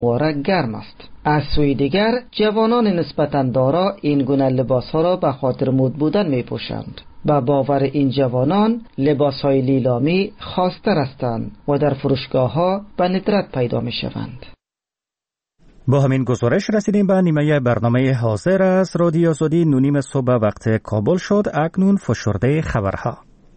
گرم است. از سوی دیگر جوانان نسبتاً دارا این گونه لباسها را به خاطر مد بودن می پوشند. با باور این جوانان لباسهای لیلامی خاص‌تر هستند و در فروشگاه‌ها به ندرت پیدا می شوند. با همین گزارش رسیدیم به نیمه برنامه حاضر از رادیو آزادی. 9:30 صبح وقت کابل شد. اکنون فشرده خبرها.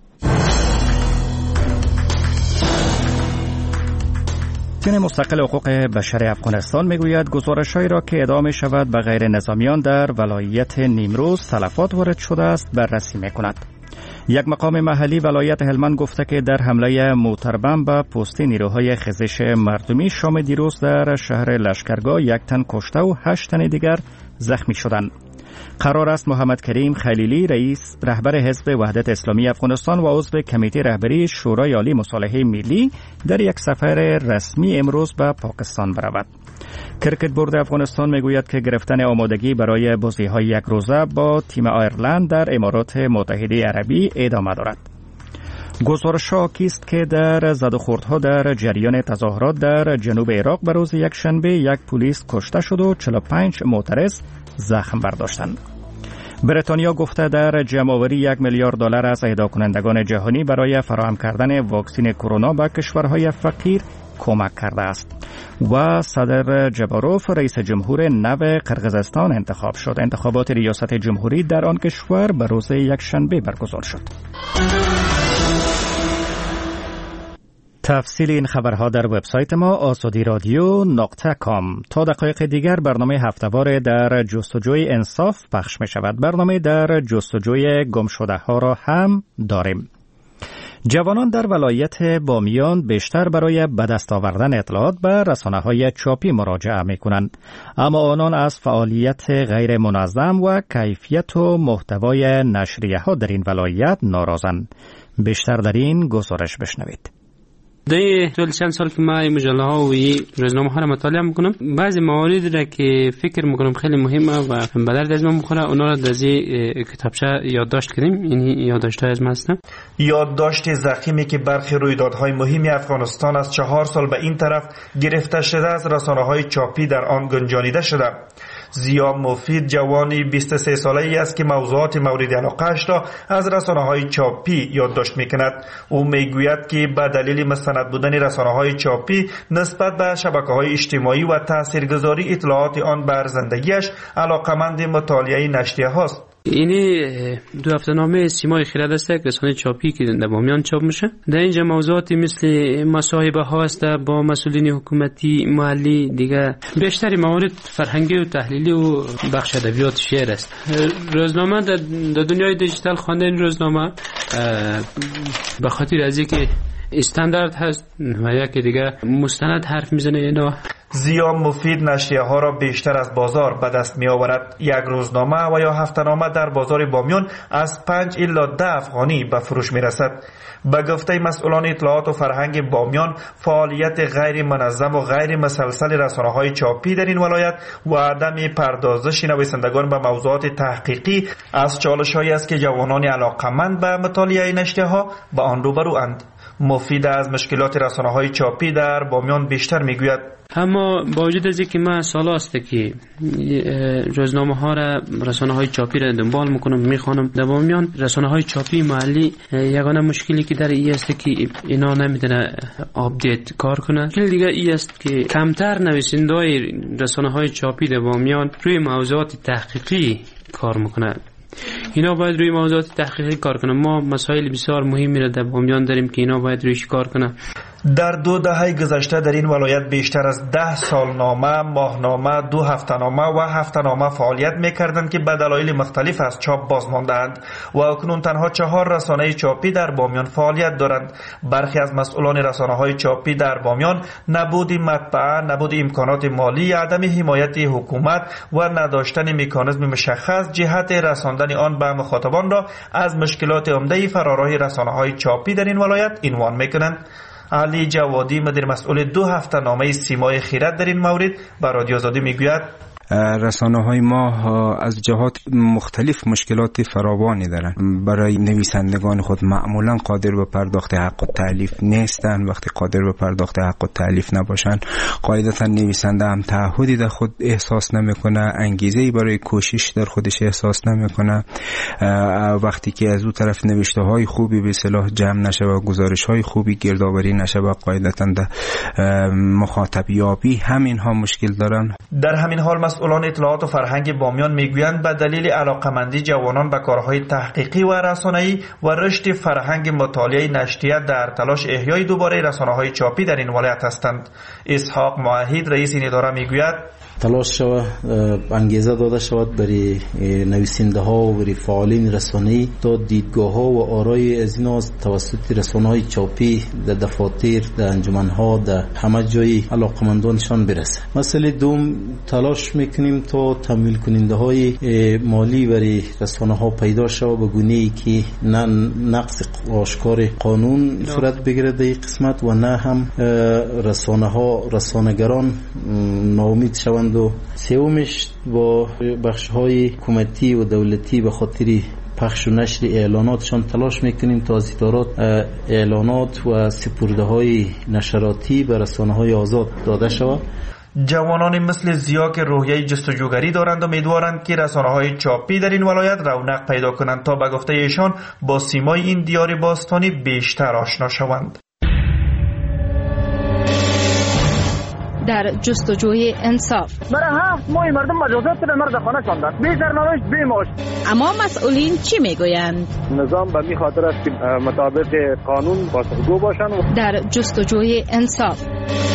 تیم مستقل حقوق بشر افغانستان میگوید گزارش‌هایی را که ادعا می‌شود به غیر نظامیان در ولایت نیمروز تلفات وارد شده است بررسی می‌کند. یک مقام محلی ولایت هلمند گفته که در حمله موتربم به پستی نیروهای خیزش مردمی شام دیروز در شهر لشکرگاه 1 تن کشته و 8 تن دیگر زخمی شدند. قرار است محمد کریم خلیلی رهبر حزب وحدت اسلامی افغانستان و عضو کمیته رهبری شورای عالی مصالحه ملی در یک سفر رسمی امروز به پاکستان برود. کرکت بورد افغانستان میگوید که گرفتن آمادگی برای بازی‌های یک روزه با تیم آیرلند در امارات متحده عربی ادامه دارد. گزارش‌ها حاکی است که در زد و خوردها در جریان تظاهرات در جنوب عراق به روز یکشنبه 1 پلیس کشته شد و 45 معترض زخم برداشتند. بریتانیا گفته در جمع‌آوری 1 میلیارد دلار از اهدا کنندگان جهانی برای فراهم کردن واکسن کرونا به کشورهای فقیر کمک کرده است. و صدر جباروف رئیس جمهور نو قرقیزستان انتخاب شد. انتخابات ریاست جمهوری در آن کشور به روز یکشنبه برگزار شد. تفصیل این خبرها در وبسایت ما azadiradyo.com. تا دقایق دیگر برنامه هفته‌وار در جستجوی انصاف پخش می شود. برنامه در جستجوی گمشده ها را هم داریم. جوانان در ولایت بامیان بیشتر برای به دست آوردن اطلاعات به رسانه‌های چاپی مراجعه می‌کنند، اما آنان از فعالیت غیر منظم و کیفیت و محتوای نشریه‌ها در این ولایت ناراضند. بیشتر در این گزارش بشنوید. در طول چند سال که من مجله ها و روزنامه ها را مطالعه میکنم، بعضی موارد را که فکر میکنم خیلی مهمه و به درد از من بخوره، اونا را در کتابچه یادداشت کردیم. این یادداشت‌های از من هستن. یادداشت ضخیمی که برخی رویدادهای مهمی افغانستان از 4 سال به این طرف گرفته شده از رسانه‌های چاپی در آن گنجانیده شده. ضیا مفید جوانی 23 ساله‌ای است که موضوعات مورد علاقه‌اش را از رسانه‌های چاپی یادداشت می‌کند. او می‌گوید که به دلیل مستند بودن رسانه‌های چاپی نسبت به شبکه‌های اجتماعی و تاثیرگذاری اطلاعات آن بر زندگیش علاقمند مطالعه نشریه‌هاست. اینی 2 هفته‌نامه سیمای خرد است که رسانه چاپی که در بامیان چاپ میشه. در اینجا موضوعاتی مثل مصاحبه ها است با مسئولین حکومتی محلی، دیگه بیشتر موارد فرهنگی و تحلیلی و بخش ادبیات شعر است. روزنامه در دنیای دیجیتال خواندن روزنامه به خاطر از اینکه استاندارد هست و یکی دیگه مستند حرف میزنه. اینا ضیا مفید نشریه ها را بیشتر از بازار به دست می آورد. یک روزنامه و یا هفته‌نامه در بازار بامیان از 5 الی 10 افغانی به فروش می رسد. به گفته مسئولان اطلاعات و فرهنگ بامیان، فعالیت غیر منظم و غیر مسلسل رسانه‌های چاپی در این ولایت و عدم پردازش نویسندگان به موضوعات تحقیقی از چالش‌هایی است که جوانان علاقمند به مطالعه نشریه‌ها به آن روبروند. مفید از مشکلات رسانه‌های چاپی در بامیان بیشتر میگوید. اما با وجود از اینکه من سال است که روزنامه ها را، رسانه های چاپی را دنبال میکنم، میخوانم، در بامیان رسانه های چاپی محلی یگانه مشکلی که در این است که اینا نمیتونه آپدیت کار کنه. مشکل دیگه این است که کمتر نویسنده‌های رسانه های چاپی در بامیان روی موضوعات تحقیقی کار میکنه. اینا باید روی موضوعات تحقیقی کار کنن. ما مسائل بسیار مهمی را در بامیان داریم که اینا باید رویش کار کنن. در 2 دهه گذشته در این ولایت بیشتر از 10 سالنامه، ماهنامه، 2 هفته‌نامه و هفته‌نامه فعالیت می‌کردند که به دلایل مختلف از چاپ باز مانده‌اند و اکنون تنها 4 رسانه چاپی در بامیان فعالیت دارند. برخی از مسئولان رسانه‌های چاپی در بامیان نبود مطبعه، نبود امکانات مالی، عدم حمایت حکومت و نداشتن مکانیزم مشخص جهت رساندن آن به مخاطبان را از مشکلات عمده فراراه رسانه‌های چاپی در این ولایت عنوان می‌کنند. علی جوادی مدیر مسئول 2 هفته‌نامه سیمای خیرات در این مورد به رادیو آزادی میگوید: رسانه‌های ما از جهات مختلف مشکلات فراوانی دارن. برای نویسندگان خود معمولا قادر به پرداخت حق التألیف نیستن. وقتی قادر به پرداخت حق التألیف نباشن، قاعدتا نویسنده هم تعهدی در خود احساس نمیکنه، انگیزه‌ای برای کوشش در خودش احساس نمیکنه. وقتی که از اون طرف نوشته‌های خوبی به اصطلاح جمع نشه و گزارش‌های خوبی گردآوری نشه، و قاعدتا مخاطب یابی همینها مشکل دارن. در همین حال مسئولان اطلاعات و فرهنگ بامیان میگویند به دلیل علاقمندی جوانان به کارهای تحقیقی و رسانه‌ای و رشد فرهنگ مطالعه نشریات در تلاش احیای دوباره رسانه‌های چاپی در این ولایت هستند. اسحاق موحد رئیس این اداره میگوید تلاش شود، انگیزه داده شود برای نویسنده ها و برای فعالین رسانه‌ای تا دیدگاه ها و آرای از اینا از توسط رسانه های چاپی در دفاتر، در انجمن ها، در همه جای علاقمندانشان برسه. مسئله دوم، تلاش میکنیم تا تمویل کننده های مالی برای رسانه ها پیدا شود به گونه‌ای که نه نقص آشکار قانون صورت بگیره در این قسمت و نه هم رسانه ها رسانه‌گران ناامید شوند. و سومش با بخش‌های حکومتی و دولتی به خاطر پخش و نشر اعلاناتشان تلاش میکنیم تا از ادارات اعلانات و سپرده‌های نشراتی به رسانه‌های آزاد داده شود. جوانان مثل ضیا که روحیه جستجوگری دارند و امیدوارند که رسانه‌های چاپی در این ولایت رونق پیدا کنند تا به گفته ایشان با سیمای این دیار باستانی بیشتر آشنا شوند. در جستجوی انصاف برای 7 ماه مردم مجازات به مرد خانه کندند، بی سرنوشت بی معاش. اما مسئولین چی میگویند؟ نظام به می خاطر است که مطابق قانون پاسخگو باشند. در جستجوی انصاف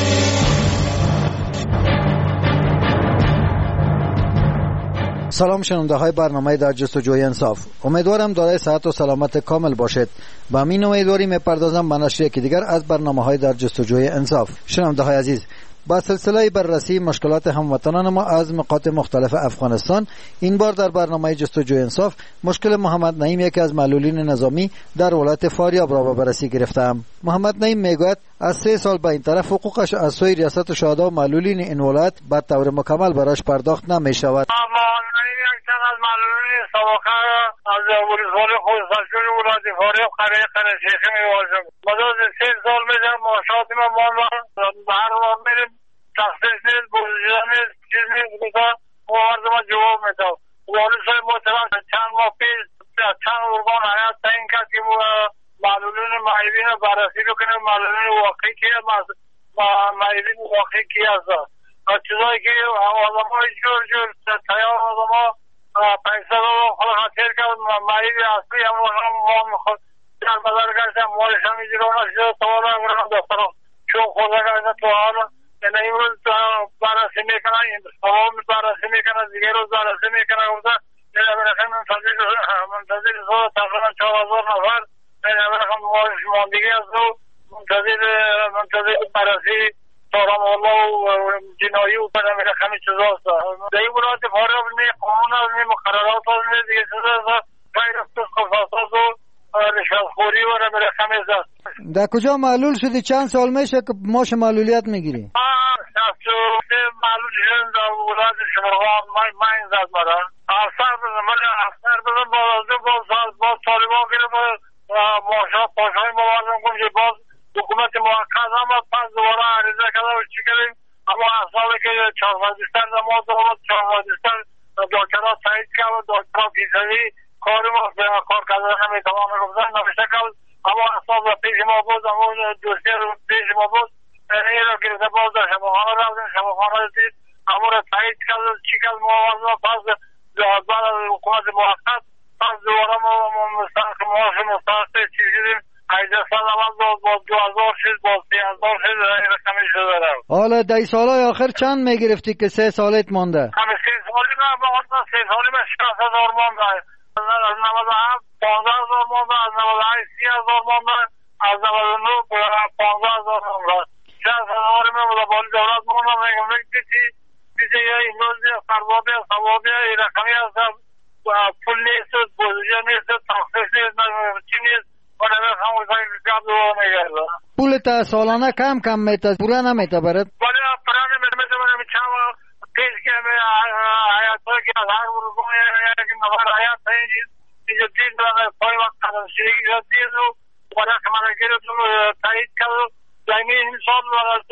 سلام شنونده های برنامه در جستجوی انصاف، امیدوارم دارای صحت و سلامت کامل باشید. با همین امیدواری میپردازم به نشر یکی دیگر از برنامه های در جستجوی انصاف. شنونده های عزیز، با سلسله بررسی مشکلات هموطنان ما از نقاط مختلف افغانستان، این بار در برنامه جستجوی انصاف مشکل محمد نعیم، یکی از معلولین نظامی در ولایت فاریاب را به بررسی گرفتم. محمد نعیم میگوید از 3 سال به این طرف حقوقش از سوی ریاست شهدا و معلولین این ولایت به طور مکمل براش پرداخت نمی شود. از معلولین سابقه از ولسوالی خوزستان ولایت فاریاب قریه قرشیخی میوازم. مدد 3 سال میشم معاشات ما به هر وقت میریم تخصیص نیست، بوزیده نیست، چیز نیست بکن مواردم جواب میدم. والد های محترم چند ماه پیش چند ارگان حیات تعیین کرد که معلولین معیبین بررسی بکنیم معلولین واقعی که معیبین واقعی کی هست. چیزایی که آدم های جور تیار آدم ها پیسه رو خود خطیر کرد معیب اصلی هم ما میخواد در بزر گشتم مالش هم ایجرانه شده توالا برم دفتر چون خوده گشته تو حالا یعنی این روز بررسی میکنن، سوام بررسی میکنن، دیگه روز بررسی میکنن گفته یعنی برخیم منتظر سوال تقریبا 4000 نفر یعنی برخیم ماندگی از دو منتظر بررسی تارم الله و جنایی و بدم برخیم چیز هست. در این ولایت فاریاب می قانون هست، می مقررات هست، می دیگه چیز هست، غیر خصاصات و رشوتخوری و برخیم هست. در کجا معلول شدی؟ چند سال میشه که ماش معلولیت میگیری؟ معلول شدیم در ولایت شمروان من این زد مرا افسر بزن باز طالبان گیره ماشات پاشای موازم کن که باز حکومت موقت هم پس دوباره عریضه کرده و چی کردیم اما اصلاحی که چهارفادیستر نماز دارد چهارفادیستر دکترها تایید کرد و دکترها فیصدی کاری ما کار کرده نمیتوانه گفتن نوشته کرد اما اصلاح پیش ما بود اما دوستی پیش ما بود این را گرفته باز در شباخانه رفتیم شباخانه دید اما را تایید کرد چی کرد موازم پس بعد از حکومت موقت پس دوباره ما مستحق چیزی دیم 18 سال اول با 2000 شد با 3000 شد این رقمی شده رفت. حالا در سالهای آخر چند میگرفتی که 3 سالت مانده؟ همه 3 سالی من با خودم 3 سالی من 60000 مانده از 97 15000 مانده از 98 30000 مانده از 99 15000 مانده 60000 من با بالی دولت مانده میگم دیگه این روز فرضابی ثوابی این رقمی هستم پول نیست بودجه نیست تخصیص نیست چی نیست پول تا سالانه کم میته پورا نمیته برات ولی پورا نمیته من چند پیش که هر روزگاه یک نفر حیات اینجا دید پای وقت قدمشیگی دید و برای کمالگیر تایید کرد و این سال